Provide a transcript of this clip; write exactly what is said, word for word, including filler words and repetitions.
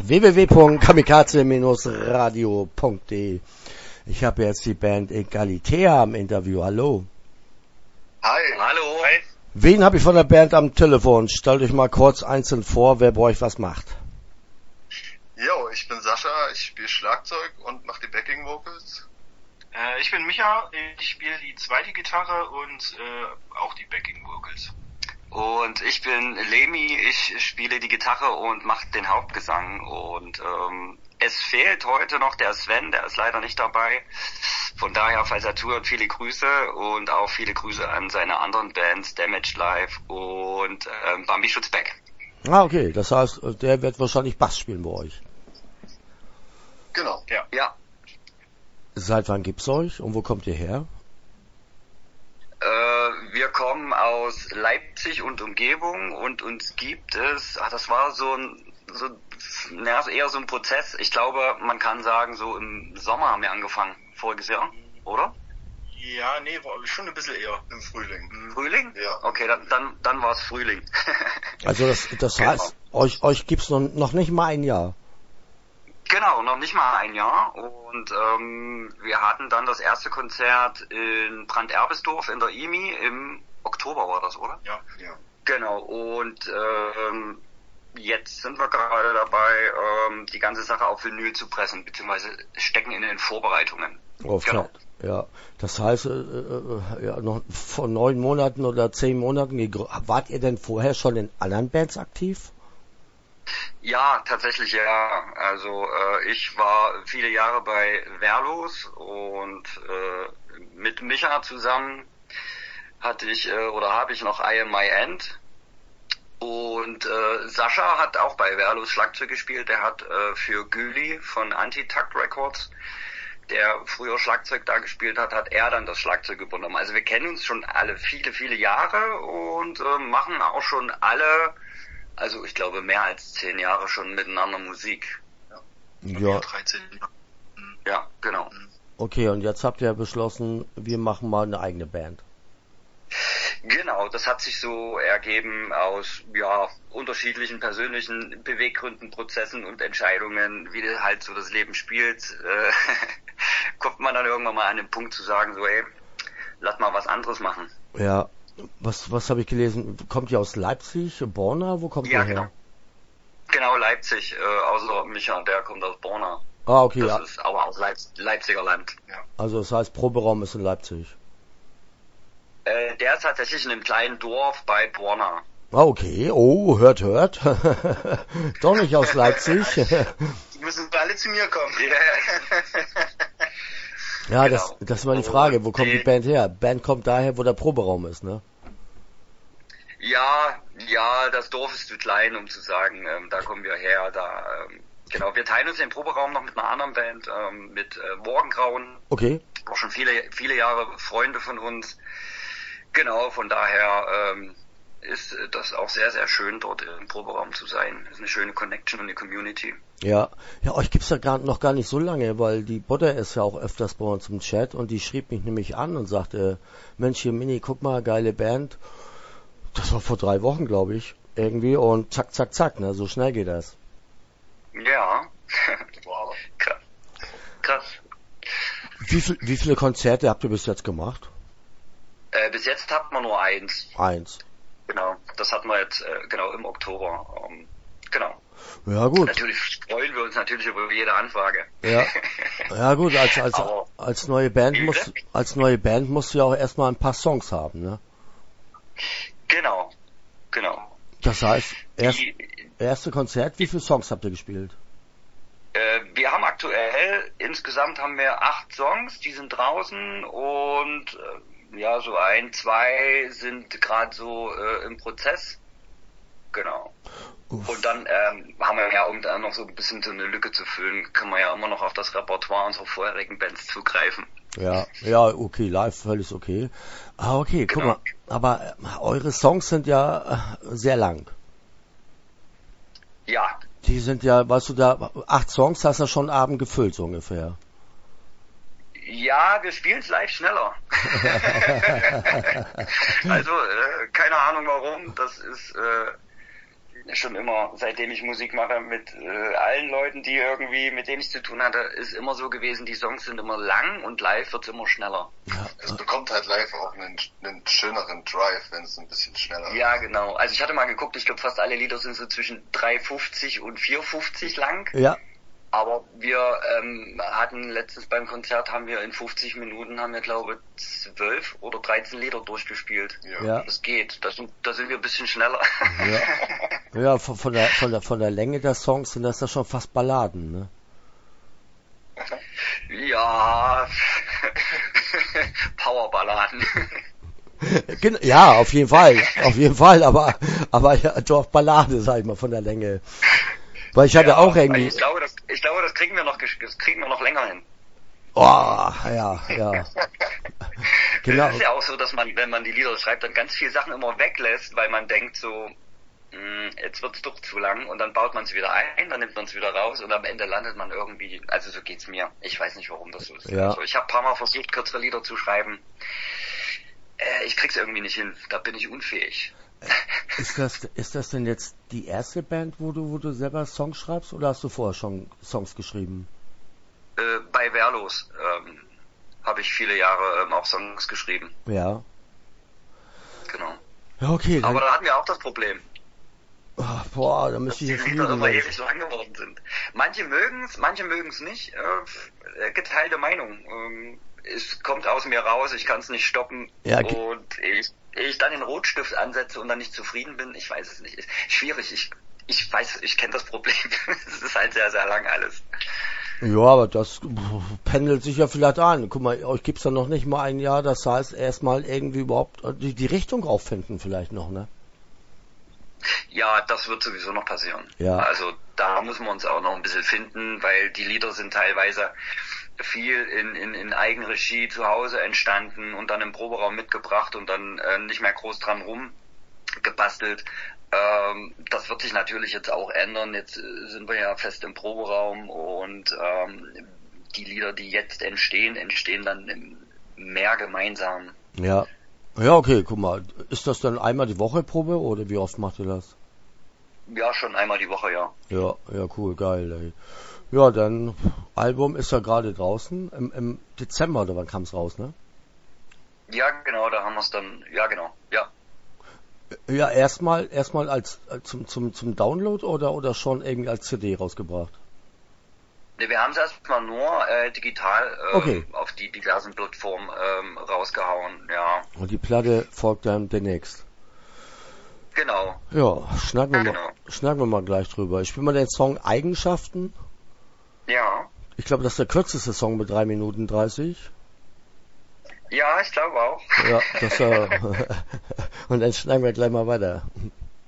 w w w punkt kamikaze radio punkt de. Ich habe jetzt die Band Egalitea am Interview. Hallo. Hi. Hallo. Hi. Wen habe ich von der Band am Telefon? Stellt euch mal kurz einzeln vor, wer bei euch was macht. Jo, ich bin Sascha, ich spiele Schlagzeug und mache die Backing Vocals. Äh, ich bin Micha, ich spiele die zweite Gitarre und äh, auch die Backing Vocals. Und ich bin Lemi, ich spiele die Gitarre und mache den Hauptgesang. Und ähm, es fehlt heute noch der Sven, der ist leider nicht dabei. Von daher, falls er zuhört, viele Grüße und auch viele Grüße an seine anderen Bands, Damage Live und ähm, Bambi Schutzbeck. Ah, okay, das heißt, der wird wahrscheinlich Bass spielen bei euch. Genau, ja. ja. Seit wann gibt's euch und wo kommt ihr her? Äh, wir kommen aus Leipzig und Umgebung und uns gibt es, ach, das war so ein, so, na, eher so ein Prozess. Ich glaube, man kann sagen, so im Sommer haben wir angefangen, voriges Jahr, oder? Ja, nee, war schon ein bisschen eher im Frühling. Frühling? Ja. Okay, dann, dann, dann war es Frühling. Also das, das genau. heißt, euch, euch gibt's noch, noch nicht mal ein Jahr. Genau, noch nicht mal ein Jahr und ähm, wir hatten dann das erste Konzert in Brand-Erbisdorf in der I M I im Oktober war das, oder? Ja, ja. Genau, und ähm, jetzt sind wir gerade dabei, ähm, die ganze Sache auf Vinyl zu pressen, beziehungsweise stecken in den Vorbereitungen. Oh, genau. Ja, das heißt, äh, äh, ja, noch vor neun Monaten oder zehn Monaten, wart ihr denn vorher schon in anderen Bands aktiv? Ja, tatsächlich ja. Also äh, ich war viele Jahre bei Wehrlos und äh, mit Micha zusammen hatte ich äh, oder habe ich noch I Am My End. Und äh, Sascha hat auch bei Wehrlos Schlagzeug gespielt. Der hat äh, für Güli von Anti-Takt Records, der früher Schlagzeug da gespielt hat, hat er dann das Schlagzeug übernommen. Also wir kennen uns schon alle viele, viele Jahre und äh, machen auch schon alle, also ich glaube mehr als zehn Jahre schon miteinander Musik. Ja. Ja. dreizehn Jahre. Ja, genau. Okay, und jetzt habt ihr beschlossen, wir machen mal eine eigene Band. Genau, das hat sich so ergeben aus ja unterschiedlichen persönlichen Beweggründen, Prozessen und Entscheidungen, wie halt so das Leben spielt. Äh, kommt man dann irgendwann mal an den Punkt zu sagen, so ey, lass mal was anderes machen. Ja, was was habe ich gelesen? Kommt ihr aus Leipzig, Borna? Wo kommt ja, ihr her? Genau. Genau, Leipzig, äh, außer Micha, der kommt aus Borna. Ah, okay. Das ja. ist aber aus Leip- Leipziger Land. Ja. Also das heißt, Proberaum ist in Leipzig. Äh, der ist tatsächlich in einem kleinen Dorf bei Borna. Ah, okay. Oh, hört, hört. Doch nicht aus Leipzig. Die müssen alle zu mir kommen. Ja, Genau. das, das war die Frage. Wo kommt die Band her? Band kommt daher, wo der Proberaum ist, ne? Ja, ja, das Dorf ist zu klein, um zu sagen, ähm, da kommen wir her, da, ähm, genau, wir teilen uns den Proberaum noch mit einer anderen Band, ähm, mit äh, Morgengrauen. Okay. Auch schon viele, viele Jahre Freunde von uns. Genau, von daher ähm, ist das auch sehr, sehr schön, dort im Proberaum zu sein. Das ist eine schöne Connection und eine Community. Ja, ja, euch gibt's ja gar, noch gar nicht so lange, weil die Butter ist ja auch öfters bei uns im Chat und die schrieb mich nämlich an und sagte, Mensch, hier Mini, guck mal, geile Band. Das war vor drei Wochen, glaube ich, irgendwie und zack, zack, zack, ne, so schnell geht das. Ja, wow, krass, krass. Wie viel, wie viele Konzerte habt ihr bis jetzt gemacht? Äh, bis jetzt hat man nur eins. Eins. Genau, das hatten wir jetzt äh, genau im Oktober. Ähm, genau. Ja gut. Natürlich freuen wir uns natürlich über jede Anfrage. Ja. Ja gut, als als Aber als neue Band muss als neue Band musst du ja auch erstmal ein paar Songs haben, ne? Genau, genau. Das heißt, erst, Die, erste Konzert, wie viele Songs habt ihr gespielt? äh, wir haben aktuell, insgesamt haben wir acht Songs, die sind draußen und äh, ja, so ein, zwei sind gerade so äh, im Prozess. Genau. Uff. Und dann ähm, haben wir ja, um da noch so ein bisschen so eine Lücke zu füllen, kann man ja immer noch auf das Repertoire unserer vorherigen Bands zugreifen. Ja, ja, okay, live völlig okay. Ah, okay, guck Genau. mal, aber äh, eure Songs sind ja äh, sehr lang. Ja, Die sind ja, weißt du, da acht Songs hast du schon einen Abend gefüllt, so ungefähr. ja, wir spielen es live schneller. Also, äh, keine Ahnung warum, das ist, äh, schon immer, seitdem ich Musik mache, mit äh, allen Leuten, die irgendwie, mit denen ich zu tun hatte, ist immer so gewesen, die Songs sind immer lang und live wird's immer schneller. Ja, es bekommt halt live auch einen, einen schöneren Drive, wenn es ein bisschen schneller ist. Ja, genau. Also ich hatte mal geguckt, ich glaube fast alle Lieder sind so zwischen drei fünfzig und vier fünfzig lang. Ja. Aber wir ähm, hatten letztens beim Konzert, haben wir in fünfzig Minuten, haben wir glaube zwölf oder dreizehn Lieder durchgespielt. Ja. Ja. Das geht, da sind, da sind wir ein bisschen schneller. Ja, ja von, von, der, von, der, von der Länge der Songs sind das ja schon fast Balladen, ne? Ja, Powerballaden. Ja, auf jeden Fall, auf jeden Fall, aber, aber ja, doch Ballade, sag ich mal, von der Länge. Weil ich hatte Ja, auch irgendwie... Ich glaube, das, ich glaube, das kriegen wir noch, das kriegen wir noch länger hin. Oh, ja, ja. Genau. Es ist ja auch so, dass man, wenn man die Lieder schreibt, dann ganz viele Sachen immer weglässt, weil man denkt so, mh, jetzt wird's doch zu lang und dann baut man es wieder ein, dann nimmt man es wieder raus und am Ende landet man irgendwie, also so geht's mir. Ich weiß nicht, warum das so ist. Ja. Also ich habe ein paar Mal versucht, kürzere Lieder zu schreiben. Äh, ich krieg's irgendwie nicht hin, da bin ich unfähig. Ist das, ist das denn jetzt die erste Band, wo du, wo du selber Songs schreibst, oder hast du vorher schon Songs geschrieben? Äh, bei Wehrlos ähm, habe ich viele Jahre ähm, auch Songs geschrieben. Ja. Genau. Ja, okay. Aber da hatten wir auch das Problem, Ach, boah, da müsste dass ich die jetzt Lieder immer lügen. ewig lang geworden sind. Manche mögen's, manche mögen's nicht. Äh, geteilte Meinung. Ähm, es kommt aus mir raus, ich kann's nicht stoppen. Ja, ge- und ich, ich dann den Rotstift ansetze und dann nicht zufrieden bin, ich weiß es nicht. Ist schwierig. Ich, ich weiß, ich kenne das Problem. Es ist halt sehr, sehr lang alles. Ja, aber das pff, pendelt sich ja vielleicht an. Guck mal, euch gibt's ja noch nicht mal ein Jahr, das heißt erstmal irgendwie überhaupt die, die Richtung auffinden vielleicht noch, ne? Ja, das wird sowieso noch passieren. Ja. Also da müssen wir uns auch noch ein bisschen finden, weil die Lieder sind teilweise viel in, in, in Eigenregie zu Hause entstanden und dann im Proberaum mitgebracht und dann äh, nicht mehr groß dran rumgebastelt. Ähm, das wird sich natürlich jetzt auch ändern. Jetzt äh, sind wir ja fest im Proberaum und ähm, die Lieder, die jetzt entstehen, entstehen dann im, mehr gemeinsam. Ja. Ja, okay, guck mal. Ist das dann einmal die Woche Probe oder wie oft macht ihr das? Ja, schon einmal die Woche, ja. Ja, ja, cool, geil, ey. Ja, dann, Album ist ja gerade draußen, im, im Dezember, oder wann kam's raus, ne? Ja, genau, da haben wir es dann, ja genau, ja. Ja, erstmal, erstmal als, als zum, zum, zum Download oder, oder schon irgendwie als C D rausgebracht? Ne, wir haben es erstmal nur äh, digital ähm, Okay. auf die diversen Plattformen ähm, rausgehauen, ja. Und die Platte folgt dann demnächst. Genau. Ja, schnacken wir, Ja, mal, schnacken wir mal gleich drüber. Ich spiele mal den Song Eigenschaften. Ja. Ich glaube, das ist der kürzeste Song mit drei Minuten dreißig. Ja, ich glaube auch. Ja, das äh, und dann schneiden wir gleich mal weiter.